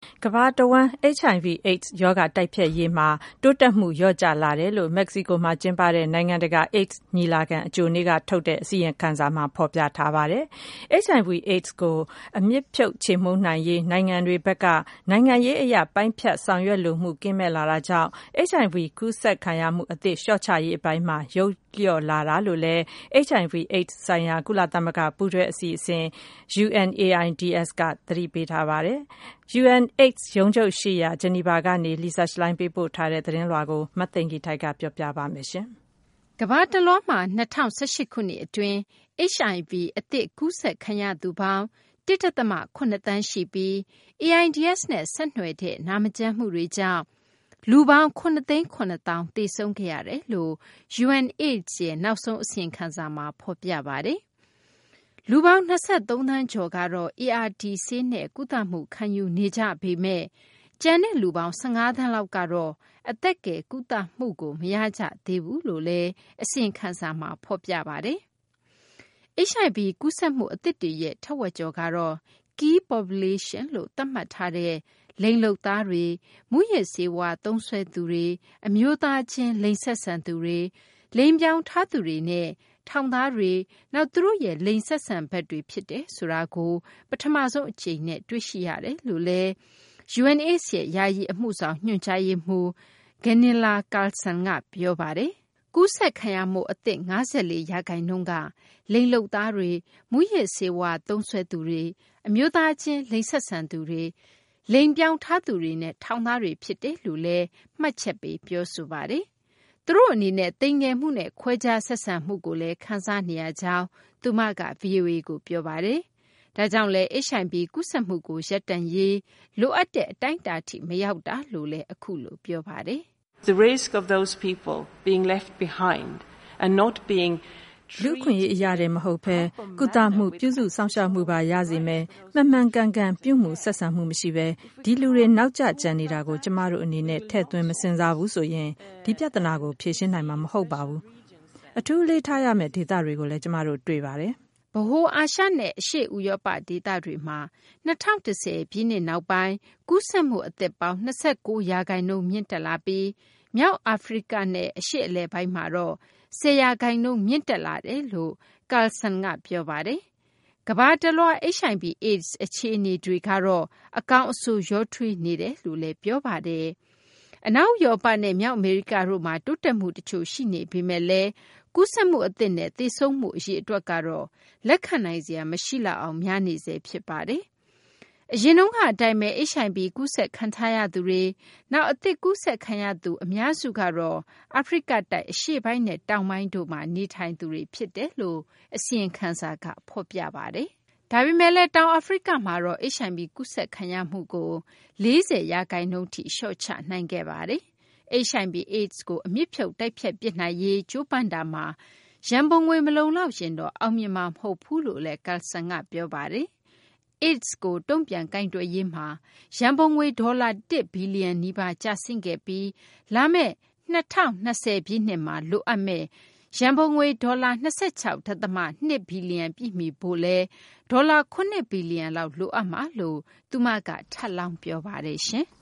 ကမ္ဘာတဝန်း HIV/AIDS ရောဂါတိုက်ဖျက်ရေးမှာတိုးတက်မှုလျော့ကျလာတယ်လို့မက္ကဆီကိုမှာကျင်းပတဲ့နိုင်ငံတကာ AIDS ညီလာခံအကြိုနေ့ကထုတ်တဲ့အစီရင်ခံစာမှာဖော်ပြထားပါတယ်။ HIV/AIDS ကိုအမြစ်ဖြုတ်ချေမှုန်းနိုင်ရေးနိုင်ငံတွေဘက်ကနိုင်ငံရေးအရပိုင်းဖြတ်ဆောင်ရွက်လိုမှုကင်းမဲ့လာတာကြောင့် HIV ကူးစက်ခံရမှုအသစ်လျှော့ချရေးအပိုင်းမှာယုတ်လျော့လာတာလို့လည်း HIV/AIDS ဆိုင်ရာကုလသမဂ္ဂပူးတွဲအစီအစဉ် UNAIDS ကသတိပေးထားပါတယ်။ UNAIDS ရုံးချုပ်ရှိရာဂျနီဗာကနေ Lisa Schlein ပေးပို့ထားတဲ့သတင်းလွှာကိုမသိင်္ဂီထိုက်ကပြောပြပါမယ်။ကမ္ဘာတလွှားမှာ2018ခုနှစ်အတွင်း HIV အသစ်ကူးစက်ခံရသူပေါင်း 1.7 သန်းရှိပြီး AIDS နဲ့ဆက်နွယ်တဲ့နာမကျန်းမှုတွေကြောင့်လူပေါင်း 7,700,000 သေဆုံးခဲ့ရတယ်လို့ UNAIDS ရဲ့နောက်ဆုံးအစီရင်ခံစာမှာဖော်ပြပါတယ်။ လူပေါင်း23သန်းကျော်ကတော့ ART ဆေးနဲ့ကုသမှုခံယူနေကြပေမယ့်ကျန်တဲ့လူပေါင်း15သန်းလောက်ကတော့အသက်ကယ်ကုသမှုကိုမရကြသေးဘူးလို့လည်းအစီရင်ခံစာမှာဖော်ပြပါတယ်။ HIV ကူးစက်မှုအသစ်တွေရဲ့ထက်ဝက်ကျော်ကတော့ Key Population လို့သတ်မှတ်ထားတဲ့လိင်လုပ်သားတွေ၊မူးယစ်ဆေးဝါးသုံးစွဲသူတွေ၊အမျိုးသားချင်းလိင်ဆက်ဆံသူတွေ၊လိင်ပြောင်းထားသူတွေနဲ့ထောင်သားတွေနောက်သူတို့ရဲ့လိင်ဆက်ဆံဖက်တွေဖြစ်တယ်ဆိုတာကိုပထမဆုံးအကြိမ်နဲ့တွေ့ရှိရတယ်လို့လည်း UNAIDS ရဲ့ယာယီအမှုဆောင်ညွှန်ကြားရေးမှူး Gunilla Carlsson ကပြောပါတယ်။ကူးစက်ခံရမှုအသစ်54%ကလိင်လုပ်သားတွေ၊မူးယစ်ဆေးဝါးသုံးစွဲသူတွေ၊အမျိုးသားချင်းလိင်ဆက်ဆံသူတွေ၊လိင်ပြောင်းထားသူတွေနဲ့ထောင်သားတွေဖြစ်တယ်လို့လည်းမှတ်ချက်ပေးပြောဆိုပါတယ်။သူတို့အနေနဲ့သိမ်ငယ်မှုနဲ့ခွဲခြားဆက်ဆံမှုကိုလည်းခံစားနေရကြောင်းသူမက VOA ကိုပြောပါတယ်။ဒါကြောင့်လည်း HIV ကူးစက်မှုကိုရပ်တန့်ရေးလိုအပ်တဲ့အတိုင်းအတာထိမရောက်တာလို့လည်းအခုလိုပြောပါတယ်။ The risk of those people being left behind and not being လူခွင့်ရေးအရာတွေမဟုတ်ဘဲကုသမှုပြုစုစောင့်ရှောက်မှုပါရစေမယ်မှန်ကန်ကန်ပြုမှုဆက်ဆံမှုမရှိဘဲဒီလူတွေနောက်ကျကျန်နေတာကိုကျမတို့အနေနဲ့ထည့်သွင်းမစင်စားဘူးဆိုရင်ဒီပြဿနာကိုဖြေရှင်းနိုင်မှာမဟုတ်ပါဘူးအထူးလေးထားရမယ့်ဒေသတွေကိုလည်းကျမတို့တွေ့ပါတယ်ဗဟိုအာရှနဲ့အရှေ့ဥရောပဒေသတွေမှာ2010ပြည့်နှစ်နောက်ပိုင်းကူးစက်မှုအသစ်ပေါင်း29%မြင့်တက်လာပြီးမြောက်အာဖရိကနဲ့အရှေ့အလယ်ပိုင်းမှာတော့10%မြင့်တက်လာတယ်လို့ Carlsson ကပြောပါတယ်။ကမ္ဘာတလွှား HIV/AIDS အခြေအနေတွေကတော့အကောင်းအဆိုးရောထွေးနေတယ်လို့လည်းပြောပါတယ်။အနောက်ဥရောပနဲ့မြောက်အမေရိကတို့မှာတိုးတက်မှုတချို့ရှိနေပေမဲ့လည်းကူးစက်မှုအသစ်နဲ့သေဆုံးမှုအရေအတွက်ကတော့လက်ခံနိုင်စရာမရှိလောက်အောင်များနေဆဲဖြစ်ပါတယ်။အရင်တုန်းကအတိုင်းပဲ HIV ကူးစက်ခံထားရသူတွေနောက်အသစ်ကူးစက်ခံရသူအများစုကတော့အာဖရိကတိုက်အရှေ့ပိုင်းနဲ့တောင်ပိုင်းတို့မှာနေထိုင်သူတွေဖြစ်တယ်လို့အစီရင်ခံစာကဖော်ပြပါတယ်။ဒါပေမဲ့လည်းတောင်အာဖရိကမှာတော့ HIV ကူးစက်ခံရမှုကို40%ထိလျှော့ချနိုင်ခဲ့ပါတယ်။ HIV/AIDS ကိုအမြစ်ဖြုတ်တိုက်ဖျက်ပစ်နိုင်ရေးကြိုးပမ်းတာမှာရန်ပုံငွေမလုံလောက်ရင်တော့အောင်မြင်မှာမဟုတ်ဘူးလို့လည်း Carlsson ကပြောပါတယ်။ AIDS ကိုတုံ့ပြန်ကိုင်တွယ်ရေးမှာရန်ပုံငွေဒေါ်လာ1ဘီလီယံနီးပါးကျဆင်းခဲ့ပြီးလာမယ့်2020ပြည့်နှစ်မှာလိုအပ်မယ့်ရန်ပုံငွေဒေါ်လာ26.2ဘီလီယံပြည့်မီဖို့လဲဒေါ်လာ9ဘီလီယံလောက်လိုအပ်မှာလို့သူမကထပ်လောင်းပြောပါတယ်ရှင်။